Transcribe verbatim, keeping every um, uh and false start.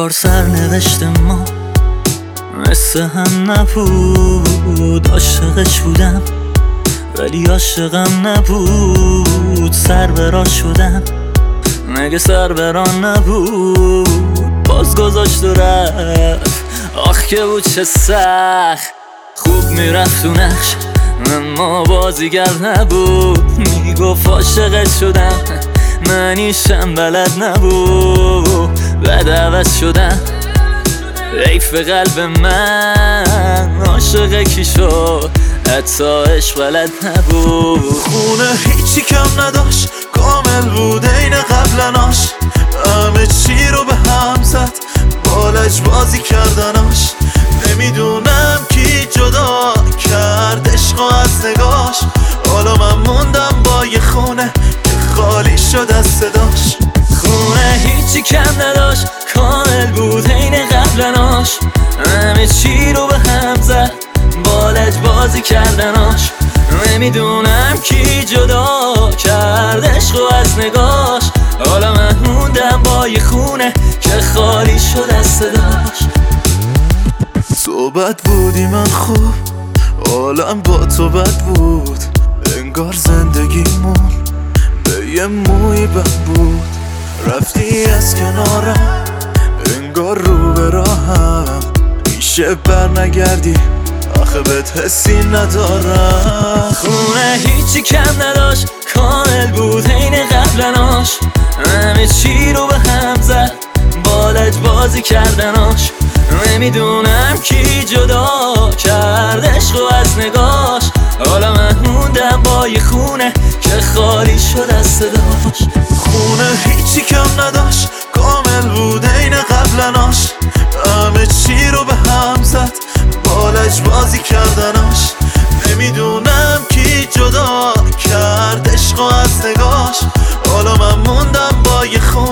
انگار سرنوشت ما مثل هم نبود. عاشقش بودم ولی عاشقم نبود. سر برا شدم مگه سر بران نبود. باز گذاشت و رفت آخ که بود چه سخت. خوب میرفت تو نقش اما بازیگر نبود. میگفت عاشقت شدم منیشم بلد نبود. بعد عوض شدم حیف قلب من عاشق کی شد حتی عشق بلد نبود. خونه هیچی کم نداشت کامل بود این قبلناش. همه چی رو به هم زد با لجبازی کردناش. نمیدونم کی جدا کرد عشقا از نگاش. حالا من موندم با یه خونه که خالی شد از صداش. خونه هیچی کم نداشت کامل بود این قبلناش. همه چی رو به هم زد با لجبازی کردناش. نمیدونم کی جدا کرد عشقو از نگاش. حالا من موندم با یه خونه که خالی شد از صداش. تو بد بودی من خوب حالم با تو بد بود. انگار زندگیمون به یه موی بد بود. رفتی از کنارم انگار رو به راهم. میشه بر نگردی آخه بهت حسی ندارم. خونه هیچی کم نداشت کامل بود این قبلناش. همه چی رو به هم زد با لجبازی کردناش. نمیدونم کی جدا کرد عشقو از نگاش. حالا من موندم با یه خونه که خالی شد از صداش. خونه هیچی کم نداشت کامل بود این قبلناش. همه چی رو به هم زد با لجبازی کردناش. نمیدونم کی جدا کرد عشقو از نگاش. حالا من موندم با یه خونه